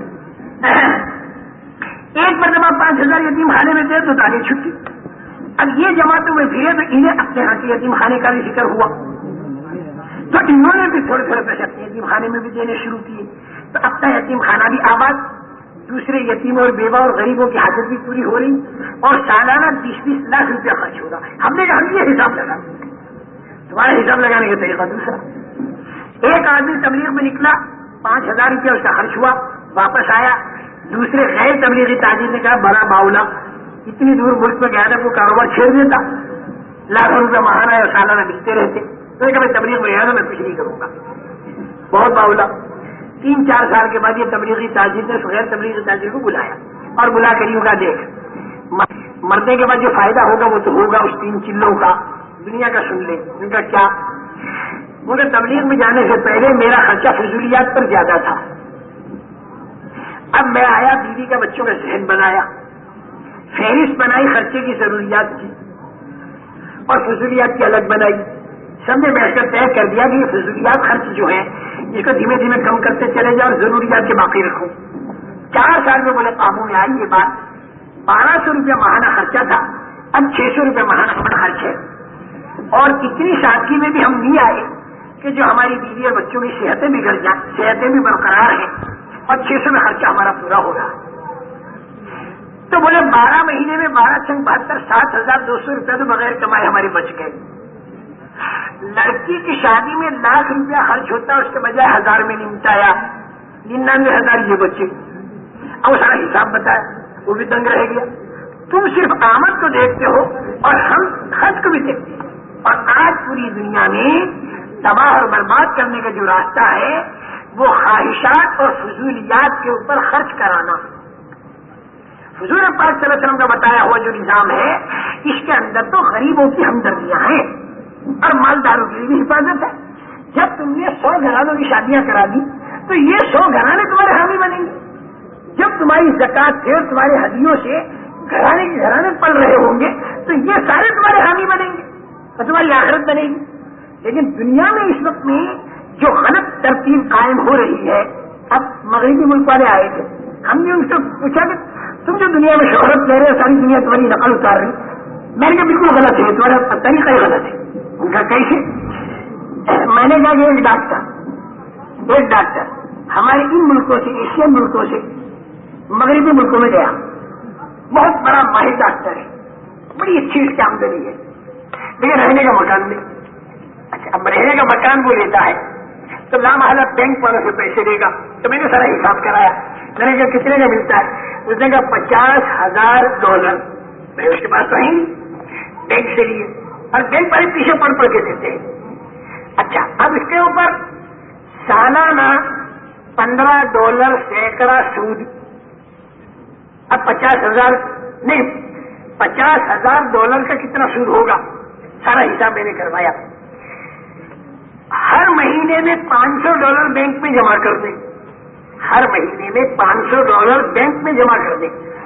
ایک مرتبہ 5000 یتیم خانے میں تھے تو دانے چھٹی، اب یہ جماعتوں میں پھرے تو انہیں اپنے ہاتھ کے یتیم خانے کا بھی ذکر ہوا، تو انہوں نے بھی تھوڑے تھوڑے پیسے اپنے یتیم خانے میں بھی دینے شروع کیے، تو اپنا یتیم خانہ بھی آباد، دوسرے یتیموں اور بیوہ اور غریبوں کی حاجت بھی پوری ہو رہی، اور سالانہ 20-20 لاکھ روپیہ خرچ ہو رہا۔ ہم نے کہا ہم یہ حساب لگا، تمہارا حساب لگانے کا طریقہ دوسرا۔ ایک آدمی تبلیغ میں نکلا، 5000 روپیہ اس کا خرچ ہوا، واپس آیا، دوسرے غیر تبلیغی تاجر نے کہا بڑا باؤلا، اتنی دور ملک میں گیا تھا وہ کاروبار چھیڑ دیتا، لاکھوں روپے ماہانہ اور سالانہ بکتے رہتے، تو نے کہا میں تبلیغ میں گیا تھا میں کچھ نہیں کروں گا، بہت باؤلا۔ 3-4 سال کے بعد یہ تبلیغی تاجر نے غیر تبلیغی تاجر کو بلایا اور بلا کر یوں کہا دیکھ مرنے کے بعد جو فائدہ ہوگا وہ تو ہوگا اس 3 چلوں کا، دنیا کا سن لے۔ ان کا کیا؟ مگر تبلیغ میں جانے سے پہلے میرا خرچہ فضولیات پر زیادہ تھا، اب میں آیا بیوی کا بچوں کا ذہن بنایا، فہرست بنائی خرچے کی ضروریات کی اور فضولیات کی الگ بنائی، سب نے بیٹھ کر طے کر دیا کہ یہ فضولیات خرچ جو ہے اس کو دھیمے دھیمے کم کرتے چلے جاؤ اور ضروریات کے باقی رکھو۔ 4 سال میں بولے قابو میں آئی یہ بات، 1200 روپیہ ماہانہ خرچہ تھا، اب 600 روپیہ ماہانہ خرچ ہے، اور اتنی سادگی میں بھی ہم نہیں آئے کہ جو ہماری بیوی اور بچوں کی صحتیں بگڑ جائیں، صحتیں بھی برقرار ہیں اور 600 میں خرچہ ہمارا پورا ہو رہا ہے۔ تو بولے 12 مہینے میں 12×72 7,200 روپیہ تو بغیر کمائے ہمارے بچ گئے۔ لڑکی کی شادی میں 1,00,000 روپیہ خرچ ہوتا ہے، اس کے بجائے 1000 میں نمٹایا، 99,000 یہ بچے، اب سارا حساب بتایا، وہ بھی دنگ رہ گیا۔ تم صرف آمد کو دیکھتے ہو اور ہم خرچ کو بھی دیکھتے ہیں، اور آج پوری دنیا میں تباہ اور برباد کرنے کا جو راستہ ہے وہ خواہشات اور فضولیات کے اوپر خرچ کرانا۔ حضور پاک صلی اللہ علیہ وسلم کا بتایا ہوا جو نظام ہے اس کے اندر تو غریبوں کی ہمدردیاں ہیں اور مالداروں کی بھی حفاظت ہے۔ جب تم نے 100 گھرانوں کی شادیاں کرا دی تو یہ 100 گھرانے تمہارے حامی بنیں گے، جب تمہاری زکات سے اور تمہارے ہدیوں سے گھرانے کے گھرانے پل رہے ہوں گے تو یہ سارے تمہارے حامی بنیں گے اور تمہاری آخرت بنے گی۔ لیکن دنیا میں اس وقت میں جو غلط ترتیب قائم ہو رہی ہے، اب مغربی ملک والے آئے تھے، ہم نے ان سے پوچھا کہ تم جو دنیا میں شہرت لے رہے ہو ساری دنیا تمہاری نقل اتار رہی، میں نے کہا بالکل غلط ہے، تمہارا طریقہ ہی غلط ہے۔ ان کا کیسے؟ میں نے کہا کہ ایک ڈاکٹر ہمارے ان ملکوں سے، ایشین ملکوں سے مغربی ملکوں میں گیا، بہت بڑا ماہر ڈاکٹر ہے، بڑی اچھی اس کی آمدنی ہے، لیکن رہنے کا مکان نہیں۔ اچھا اب رہنے کا مکان وہ لیتا ہے تو لامحالہ بینک والوں سے پیسے دے گا، تو میں نے سارا حساب کرایا، میں نے کہا کتنے کا ملتا ہے؟ اس نے کہا $50,000۔ میں اس کے پاس تو ہی بینک سے لیے، اور بینک والے پیچھے پڑ کے دیتے ہیں۔ اچھا اب اس کے اوپر سالانہ $15 سینکڑا سود، اب $50,000 نہیں $50,000 کا کتنا سود ہوگا؟ سارا حساب میں نے کروایا۔ ہر مہینے میں $500 بینک میں جمع کر دیں، ہر مہینے میں $500 بینک میں جمع کر دیں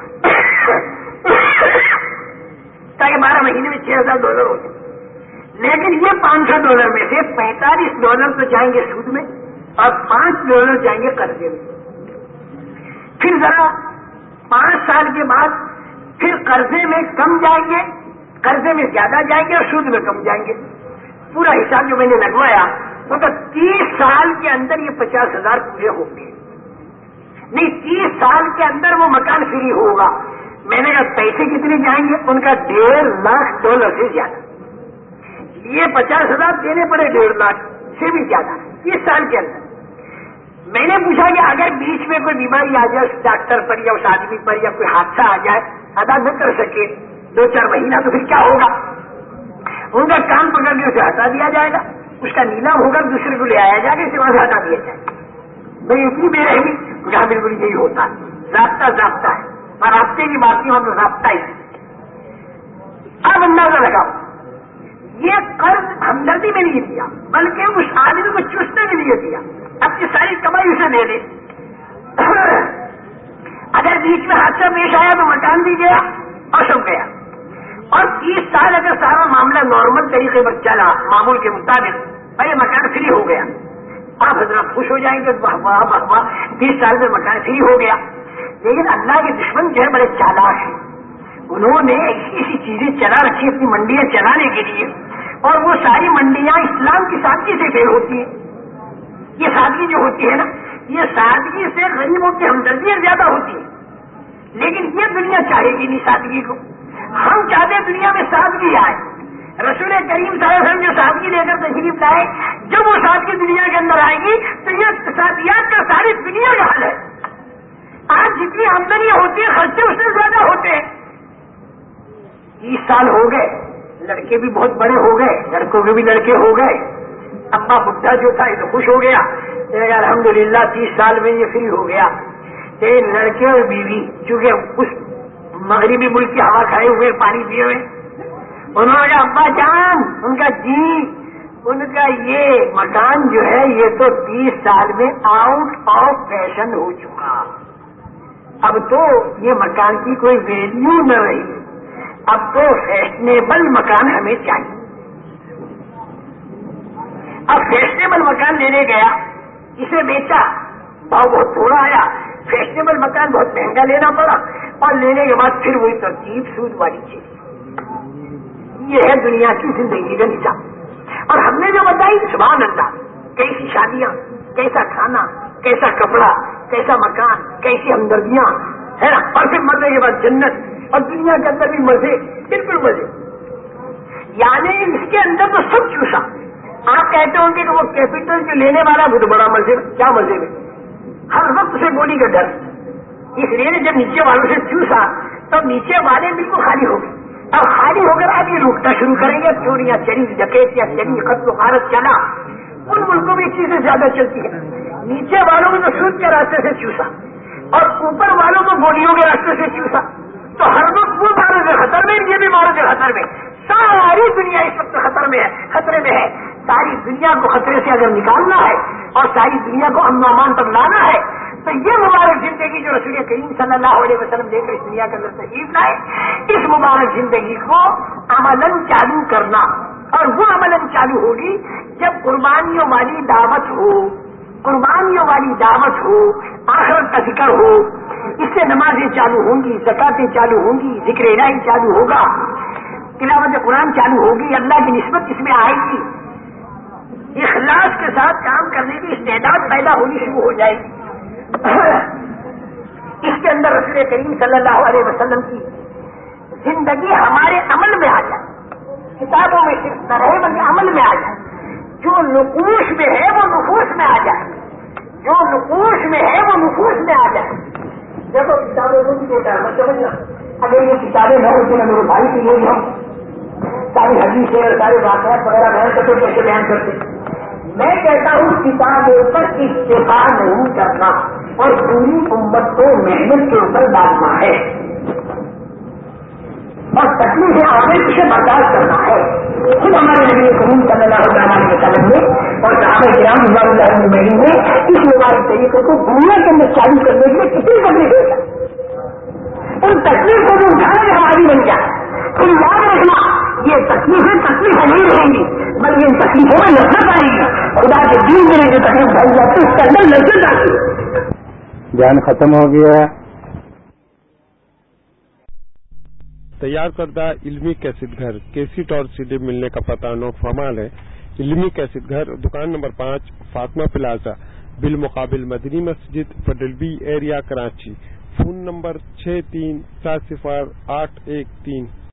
تاکہ 12 مہینے میں $6,000 ہو جائے۔ لیکن یہ $500 میں سے $45 تو جائیں گے سود میں اور $5 جائیں گے قرضے میں۔ پھر ذرا 5 سال کے بعد پھر قرضے میں کم جائیں گے، قرضے میں زیادہ جائیں گے اور سود میں کم جائیں گے۔ پورا حساب جو میں نے لگوایا تو 30 سال کے اندر یہ 50,000 پورے ہوں گے، نہیں 30 سال کے اندر وہ مکان فری ہوگا۔ میں نے کہا پیسے کتنے جائیں گے؟ ان کا $1.5 سے زیادہ، یہ 50,000 دینے پڑے $1.5 سے بھی زیادہ 30 سال کے اندر۔ میں نے پوچھا کہ اگر بیچ کوئی بیماری آ جائے اس ڈاکٹر پر یا اس آدمی پر یا کوئی حادثہ آ جائے ادا نہ کر سکے 2-4 مہینہ تو پھر کیا ہوگا؟ ان کا کام پکڑ کے اسے ہٹا دیا جائے گا، اس کا نیلام ہوگا، دوسرے کو لے آیا جائے گا، اسے وہاں سے ہٹا دیا جائے گا. بھائی اتنی بے رحمی جہاں بالکل یہی ہوتا ہے. ضابطہ ہے اور رابطے کی بات نہیں، ہم ضابطہ ہی. اب اندازہ لگاؤ، یہ قرض ہمدردی میں نہیں دیا بلکہ اس آدمی کو چوسنے کے لیے دیا. اپنی ساری کمائی اسے دے دے. اگر بیچ میں حادثہ پیش آیا تو مکان بھی گیا اور سب گیا. اور 30 سال اگر سارا معاملہ نارمل طریقے پر چلا معمول کے مطابق، بھائی مکان فری ہو گیا، آپ حضرات خوش ہو جائیں گے 30 سال میں مکان فری ہو گیا. لیکن اللہ کے دشمن جو ہے بڑے چالاک ہیں، انہوں نے ایسی چیزیں چلا رکھی اپنی منڈیاں چلانے کے لیے، اور وہ ساری منڈیاں اسلام کی سادگی سے فیل ہوتی ہیں. یہ سادگی جو ہوتی ہے نا، یہ سادگی سے غریبوں کی ہمدردیاں زیادہ ہوتی ہیں. لیکن یہ دنیا چاہے گی نہیں سادگی کو. ہم چاہتے دنیا میں سادگی آئے. رسول کریم صلی اللہ علیہ وسلم جو سادگی لے کر تشریف لائے، جب وہ سادگی دنیا کے اندر آئے گی تو یہ سادگیات کا ساری دنیا کا حل ہے. آج جتنی آمدنیاں ہوتی ہیں خرچے اس سے زیادہ ہوتے ہیں. 30 سال ہو گئے، لڑکے بھی بہت بڑے ہو گئے، لڑکوں کے بھی لڑکے ہو گئے. ابا بڈھا جو تھا یہ تو خوش ہو گیا، الحمدللہ 30 سال میں یہ فری ہو گیا. لڑکے اور بیوی چونکہ اس مغربی ملک کی ہوا کھائے ہوئے پانی پیے ہوئے، انہوں نے کہا ابا جان، ان کا جی، ان کا یہ مکان جو ہے یہ تو 30 سال میں آؤٹ آف فیشن ہو چکا. اب تو یہ مکان کی کوئی ویلیو نہ رہی، اب تو فیشنیبل مکان ہمیں چاہیے. اب فیشنیبل مکان لینے گیا، اسے بیچا، بھاؤ بہت تھوڑا آیا. فیشنیبل مکان بہت مہنگا لینا پڑا، اور لینے کے بعد پھر وہی ترتیب سود والی چیز. یہ ہے دنیا کی زندگی کا نظام. اور ہم نے جو بتائی سبحان اللہ، کیسی شادیاں، کیسا کھانا، کیسا کپڑا، کیسا مکان، کیسی ہمدردیاں ہے نا. اور پھر مرنے کے بعد جنت، اور دنیا کے اندر بھی مزے، بالکل مزے. یعنی اس کے اندر تو سب چوسا. آپ کہتے ہوں گے کہ وہ کیپٹل جو لینے والا وہ تو بڑا مزے میں، کیا مزے میں، ہر وقت اسے گولی کا ڈر. اس لیے جب نیچے والوں سے چوسا تو نیچے والے بالکل خالی ہو گئے. اب خالی ہو کر آپ یہ لوٹنا شروع کریں گے. چوریاں چلی، ڈکیتیاں چلی، قتل و غارت چلا. ان ملکوں میں چیزیں زیادہ چلتی ہیں. نیچے والوں کو تو سود کے راستے سے چوسا اور اوپر والوں کو گولیوں کے راستے سے چوسا. تو ہر وقت وہ مارد خطر میں، یہ بھی مارد خطر میں. ساری دنیا اس وقت خطرے میں ہے. ساری دنیا کو خطرے سے اگر نکالنا ہے اور ساری دنیا کو امن و امان پر لانا ہے تو یہ مبارک زندگی جو رسول کریم صلی اللہ علیہ وسلم لے کر اس دنیا کے اندر تشریف لائے، اس مبارک زندگی کو عملاً چالو کرنا. اور وہ عملاً چالو ہوگی جب قربانیوں والی دعوت ہو، قربانیوں والی دعوت ہو، آخرت کا ذکر ہو. اس سے نمازیں چالو ہوں گی، زکاتیں چالو ہوں گی، ذکر الہی چالو ہوگا، تلاوت قرآن چالو ہوگی، اللہ کی نسبت اس میں آئے گی، اخلاص کے ساتھ کام کرنے کی استعداد پیدا ہونی شروع ہو جائے گی. اس کے اندر رسول کریم صلی اللہ علیہ وسلم کی زندگی ہمارے عمل میں آ جائے، کتابوں میں صرف نہ رہے بلکہ عمل میں آ جائے. جو نقوش میں ہے وہ نفوس میں آ جائے، جو نقوش میں ہے وہ نفوس میں آ جائے. دیکھو کتابیں وہ بھی دیتا ہے، میں سمجھنا اگر یہ کتابیں نہ ہوتی نہ میرے بھائی کے لیے ہم ساری حدیثیں اور سارے واقعات وغیرہ بیان کرتے کیسے بیان کرتے. میں کہتا ہوں کتابوں پر اکتفا نہیں کرنا اور پوری امت کو محنت کے اوپر ڈالنا ہے اور تکلیفیں آگے اسے برداشت کرنا ہے. خود ہمارے نبی کریم صلی اللہ علیہ وسلم نے اور صحابہ کرام رضوان اللہ اجمعین نے اس مبارک طریقے کو دنیا کے اندر چالو کرنے کے لیے کتنی تکلیف ہوتا ہے. ان تکلیف کو جو اٹھانے میں ہماری بن جائے. پھر یاد رکھنا یہ تکلیفیں نہیں رہیں گی بلکہ ان تکلیفوں میں نفرت آئے گی. خدا کے دین میں جو تکلیف بھائی جاتی ہے اس کے اندر نفرت آتی ہے. جان ختم ہو گیا. تیار کردہ علمی کیسٹ گھر کیسٹ اور سی ڈی ملنے کا پتہ نو فرمال ہے. علمی کیسٹ گھر دکان نمبر 5 فاطمہ پلازا بالمقابل مدنی مسجد federal B area Karachi. Phone number 63708113